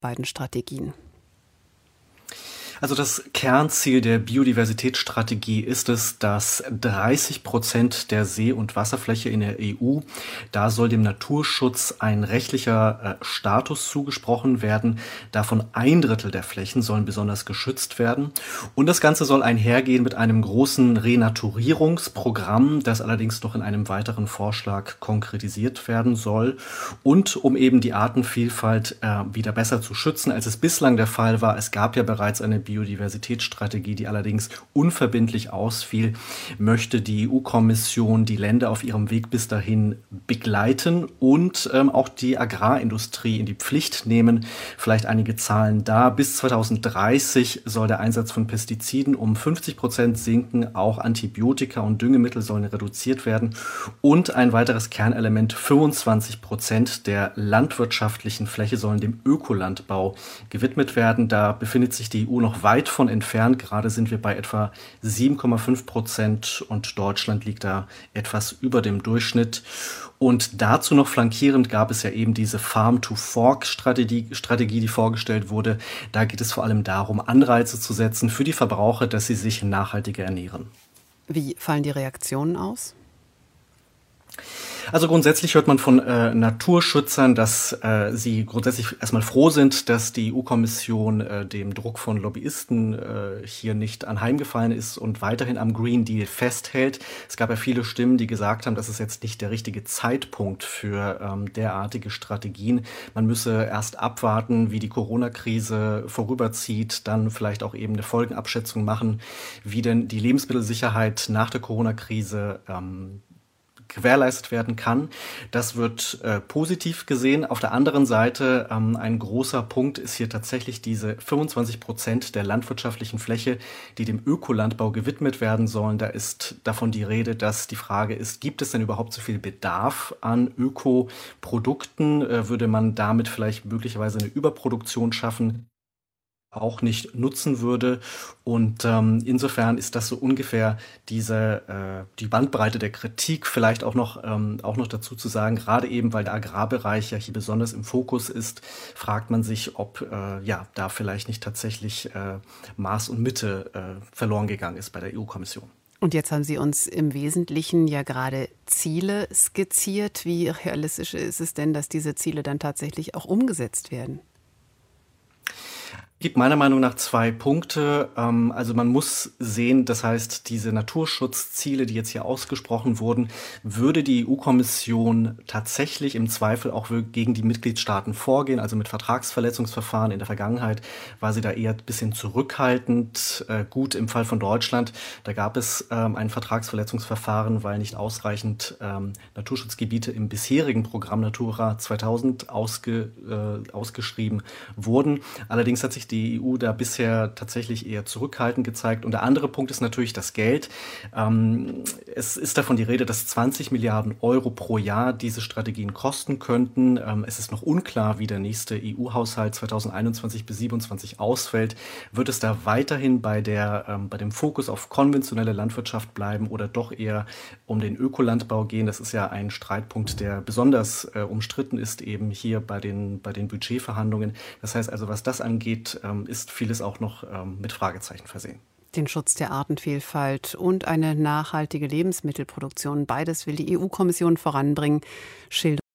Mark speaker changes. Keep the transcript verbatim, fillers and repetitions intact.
Speaker 1: beiden Strategien?
Speaker 2: Also das Kernziel der Biodiversitätsstrategie ist es, dass dreißig Prozent der See- und Wasserfläche in der E U, da soll dem Naturschutz ein rechtlicher äh, Status zugesprochen werden. Davon ein Drittel der Flächen sollen besonders geschützt werden. Und das Ganze soll einhergehen mit einem großen Renaturierungsprogramm, das allerdings noch in einem weiteren Vorschlag konkretisiert werden soll. Und um eben die Artenvielfalt äh, wieder besser zu schützen, als es bislang der Fall war. Es gab ja bereits eine Biodiversitätsstrategie, die allerdings unverbindlich ausfiel, möchte die E U-Kommission die Länder auf ihrem Weg bis dahin begleiten und ähm, auch die Agrarindustrie in die Pflicht nehmen. Vielleicht einige Zahlen da. Bis zweitausenddreißig soll der Einsatz von Pestiziden um fünfzig Prozent sinken. Auch Antibiotika und Düngemittel sollen reduziert werden. Und ein weiteres Kernelement, fünfundzwanzig Prozent der landwirtschaftlichen Fläche sollen dem Ökolandbau gewidmet werden. Da befindet sich die E U noch weit von entfernt. Gerade sind wir bei etwa sieben Komma fünf Prozent und Deutschland liegt da etwas über dem Durchschnitt. Und dazu noch flankierend gab es ja eben diese Farm-to-Fork-Strategie, Strategie, die vorgestellt wurde. Da geht es vor allem darum, Anreize zu setzen für die Verbraucher, dass sie sich nachhaltiger ernähren.
Speaker 1: Wie fallen die Reaktionen aus?
Speaker 2: Also grundsätzlich hört man von äh, Naturschützern, dass äh, sie grundsätzlich erstmal froh sind, dass die E U-Kommission äh, dem Druck von Lobbyisten äh, hier nicht anheimgefallen ist und weiterhin am Green Deal festhält. Es gab ja viele Stimmen, die gesagt haben, das ist jetzt nicht der richtige Zeitpunkt für ähm, derartige Strategien. Man müsse erst abwarten, wie die Corona-Krise vorüberzieht, dann vielleicht auch eben eine Folgenabschätzung machen, wie denn die Lebensmittelsicherheit nach der Corona-Krise ähm, gewährleistet werden kann. Das wird äh, positiv gesehen. Auf der anderen Seite ähm, ein großer Punkt ist hier tatsächlich diese fünfundzwanzig Prozent der landwirtschaftlichen Fläche, die dem Ökolandbau gewidmet werden sollen. Da ist davon die Rede, dass die Frage ist, gibt es denn überhaupt so viel Bedarf an Ökoprodukten? Äh, würde man damit vielleicht möglicherweise eine Überproduktion schaffen? Auch nicht nutzen würde. Und ähm, insofern ist das so ungefähr diese äh, die Bandbreite der Kritik. Vielleicht auch noch ähm, auch noch dazu zu sagen, gerade eben, weil der Agrarbereich ja hier besonders im Fokus ist, fragt man sich, ob äh, ja da vielleicht nicht tatsächlich äh, Maß und Mitte äh, verloren gegangen ist bei der E U-Kommission.
Speaker 1: Und jetzt haben Sie uns im Wesentlichen ja gerade Ziele skizziert. Wie realistisch ist es denn, dass diese Ziele dann tatsächlich auch umgesetzt werden?
Speaker 2: Es gibt meiner Meinung nach zwei Punkte. Also man muss sehen, das heißt, diese Naturschutzziele, die jetzt hier ausgesprochen wurden, würde die E U-Kommission tatsächlich im Zweifel auch gegen die Mitgliedstaaten vorgehen, also mit Vertragsverletzungsverfahren. In der Vergangenheit war sie da eher ein bisschen zurückhaltend. Gut, im Fall von Deutschland, da gab es ein Vertragsverletzungsverfahren, weil nicht ausreichend Naturschutzgebiete im bisherigen Programm Natura zweitausend ausge, äh, ausgeschrieben wurden. Allerdings hat sich die E U da bisher tatsächlich eher zurückhaltend gezeigt. Und der andere Punkt ist natürlich das Geld. Ähm, es ist davon die Rede, dass zwanzig Milliarden Euro pro Jahr diese Strategien kosten könnten. Ähm, es ist noch unklar, wie der nächste E U-Haushalt zweitausendeinundzwanzig bis siebenundzwanzig ausfällt. Wird es da weiterhin bei, der, ähm, bei dem Fokus auf konventionelle Landwirtschaft bleiben oder doch eher um den Ökolandbau gehen? Das ist ja ein Streitpunkt, der besonders äh, umstritten ist, eben hier bei den, bei den Budgetverhandlungen. Das heißt also, was das angeht, ist vieles auch noch mit Fragezeichen versehen.
Speaker 1: Den Schutz der Artenvielfalt und eine nachhaltige Lebensmittelproduktion, beides will die E U-Kommission voranbringen, schildert